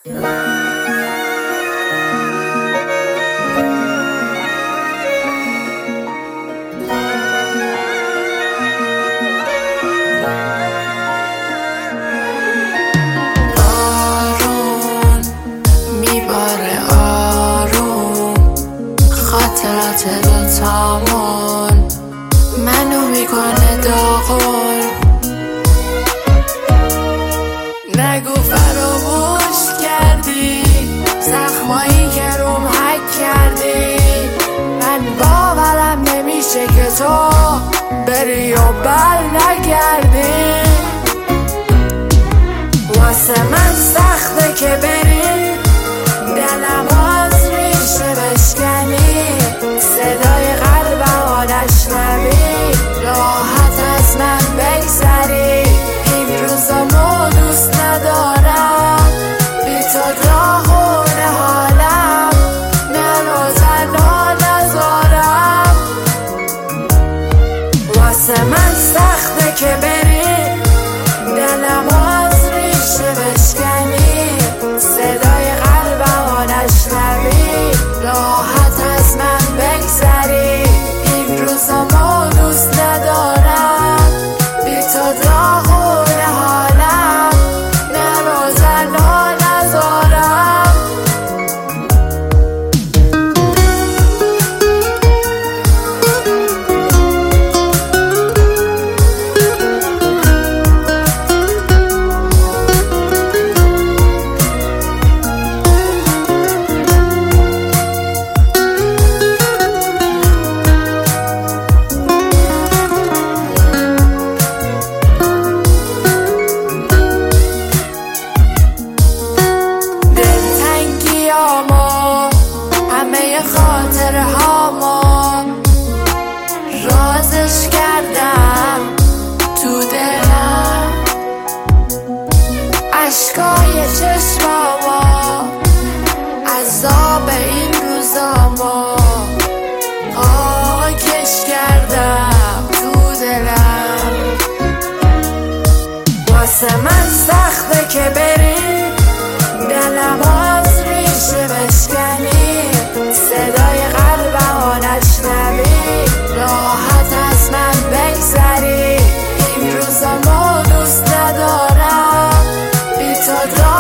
بارون میباره آروم خاطرات دوتامون منو میکنه داغون. نگو فراموش کردی زخمایی که روم حک کردی. من باورم نمیشه که تو بری و بر نگردی. واسه من سخته که بری دلم باز میشه بشکنی. صدای قلبم نشنوی راحت از من بگذری. این روزامو دوست ندارم بی تو داغون حالم منو تنها نذارم. واسه من سخته که بری دلم باز میشه بشکنی. صدای قلبم نشنوی راحت از من بگذری. این روزامو دوست ندارم بی تو داغون حالم منو تنها نذارم. همه خاطره هامو رازش کردم تو دلم. عشقای چشمامو عذاب این روزامو پاکش کردم تو دلم. واسه من سخته که بری دلم باز میشه بشکنی. صدای قلبم نشنوی راحت از من بگذری. این روزامو دوست ندارم بی تو